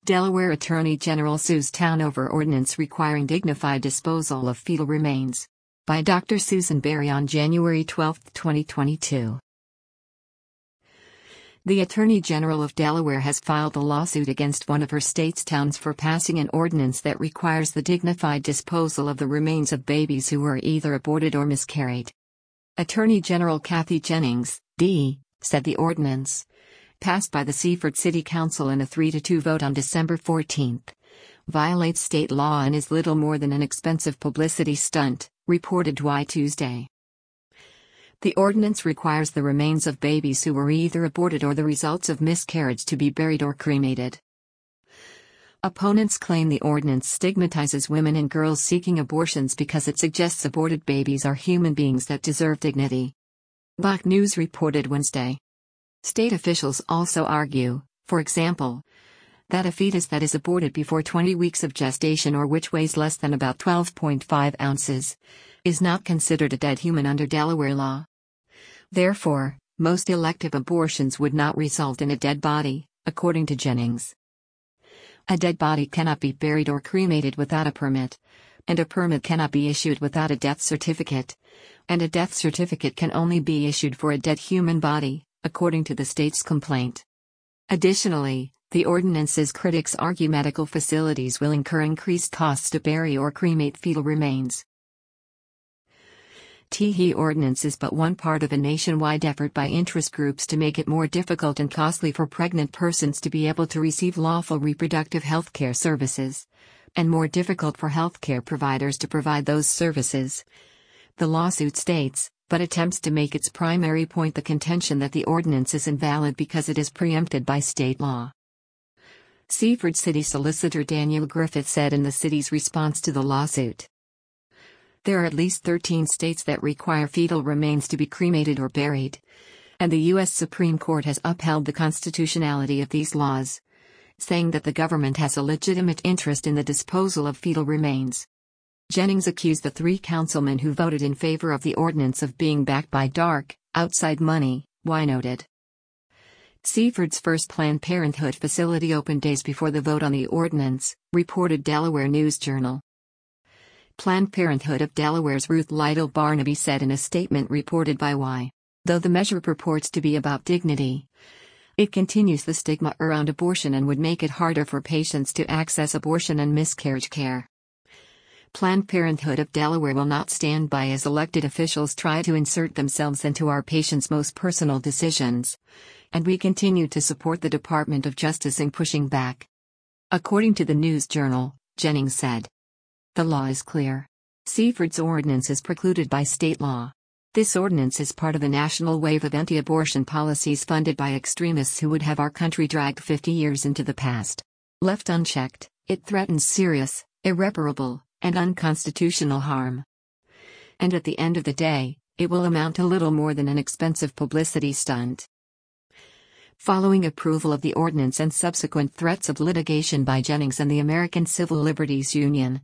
Delaware Attorney General sues town over ordinance requiring dignified disposal of fetal remains. By Dr. Susan Berry on January 12, 2022. The Attorney General of Delaware has filed a lawsuit against one of her state's towns for passing an ordinance that requires the dignified disposal of the remains of babies who were either aborted or miscarried. Attorney General Kathy Jennings, D., said the ordinance, passed by the Seaford City Council in a 3-2 vote on December 14, violates state law and is little more than an expensive publicity stunt, reported WY Tuesday. The ordinance requires the remains of babies who were either aborted or the results of miscarriage to be buried or cremated. Opponents claim the ordinance stigmatizes women and girls seeking abortions because it suggests aborted babies are human beings that deserve dignity. Bach News reported Wednesday. State officials also argue, for example, that a fetus that is aborted before 20 weeks of gestation or which weighs less than about 12.5 ounces is not considered a dead human under Delaware law. Therefore, most elective abortions would not result in a dead body, according to Jennings. A dead body cannot be buried or cremated without a permit, and a permit cannot be issued without a death certificate, and a death certificate can only be issued for a dead human body, according to the state's complaint. Additionally, the ordinance's critics argue medical facilities will incur increased costs to bury or cremate fetal remains. The ordinance is but one part of a nationwide effort by interest groups to make it more difficult and costly for pregnant persons to be able to receive lawful reproductive health care services, and more difficult for healthcare providers to provide those services. The lawsuit states, but attempts to make its primary point the contention that the ordinance is invalid because it is preempted by state law. Seaford City Solicitor Daniel Griffith said in the city's response to the lawsuit, "There are at least 13 states that require fetal remains to be cremated or buried, and the U.S. Supreme Court has upheld the constitutionality of these laws, saying that the government has a legitimate interest in the disposal of fetal remains." Jennings accused the 3 councilmen who voted in favor of the ordinance of being backed by dark, outside money, Y noted. Seaford's first Planned Parenthood facility opened days before the vote on the ordinance, reported Delaware News Journal. Planned Parenthood of Delaware's Ruth Lytle Barnaby said in a statement reported by Y. Though the measure purports to be about dignity, it continues the stigma around abortion and would make it harder for patients to access abortion and miscarriage care. Planned Parenthood of Delaware will not stand by as elected officials try to insert themselves into our patients' most personal decisions, and we continue to support the Department of Justice in pushing back. According to the News Journal, Jennings said, "The law is clear. Seaford's ordinance is precluded by state law. This ordinance is part of a national wave of anti-abortion policies funded by extremists who would have our country dragged 50 years into the past. Left unchecked, it threatens serious, irreparable, and unconstitutional harm. And at the end of the day, it will amount to little more than an expensive publicity stunt." Following approval of the ordinance and subsequent threats of litigation by Jennings and the American Civil Liberties Union,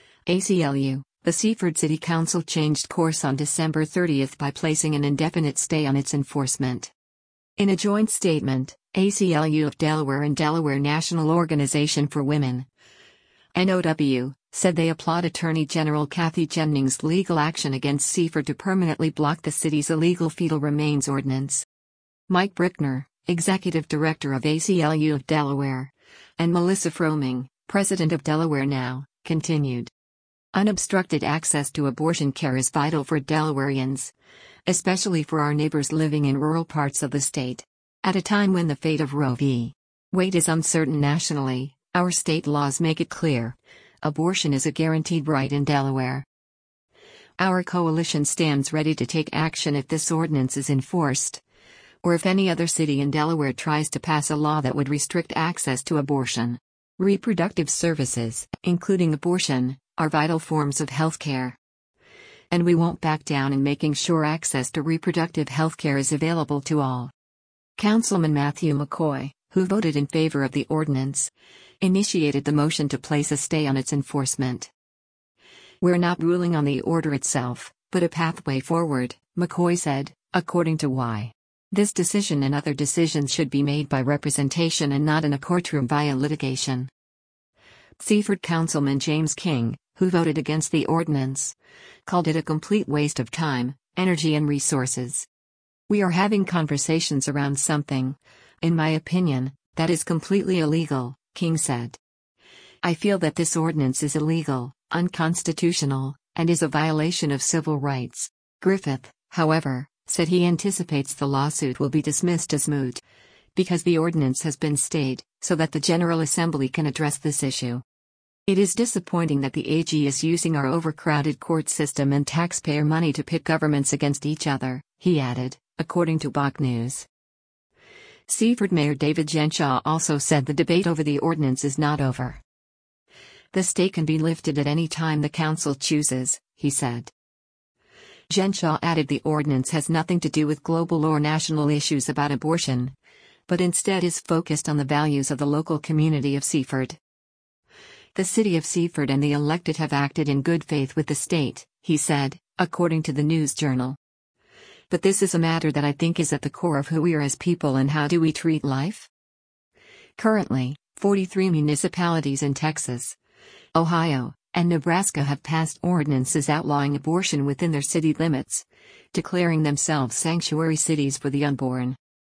ACLU, the Seaford City Council changed course on December 30 by placing an indefinite stay on its enforcement. In a joint statement, ACLU of Delaware and Delaware National Organization for Women, NOW, said they applaud Attorney General Kathy Jennings' legal action against Seaford to permanently block the city's illegal fetal remains ordinance. Mike Brickner, Executive Director of ACLU of Delaware, and Melissa Froming, President of Delaware Now, continued. Unobstructed access to abortion care is vital for Delawareans, especially for our neighbors living in rural parts of the state. At a time when the fate of Roe v. Wade is uncertain nationally, our state laws make it clear. Abortion is a guaranteed right in Delaware. Our coalition stands ready to take action if this ordinance is enforced, or if any other city in Delaware tries to pass a law that would restrict access to abortion. Reproductive services, including abortion, are vital forms of health care. And we won't back down in making sure access to reproductive health care is available to all. Councilman Matthew McCoy, who voted in favor of the ordinance, initiated the motion to place a stay on its enforcement. "We're not ruling on the order itself, but a pathway forward," McCoy said, according to Y. This decision and other decisions should be made by representation and not in a courtroom via litigation. Seaford Councilman James King, who voted against the ordinance, called it a complete waste of time, energy and resources. We are having conversations around something, in my opinion, that is completely illegal, King said. I feel that this ordinance is illegal, unconstitutional, and is a violation of civil rights. Griffith, however, said he anticipates the lawsuit will be dismissed as moot, because the ordinance has been stayed, so that the General Assembly can address this issue. It is disappointing that the AG is using our overcrowded court system and taxpayer money to pit governments against each other, he added, according to Bach News. Seaford Mayor David Genshaw also said the debate over the ordinance is not over. The stay can be lifted at any time the council chooses, he said. Genshaw added the ordinance has nothing to do with global or national issues about abortion, but instead is focused on the values of the local community of Seaford. The city of Seaford and the elected have acted in good faith with the state, he said, according to the News Journal. But this is a matter that I think is at the core of who we are as people and how do we treat life? Currently, 43 municipalities in Texas, Ohio, and Nebraska have passed ordinances outlawing abortion within their city limits, declaring themselves sanctuary cities for the unborn.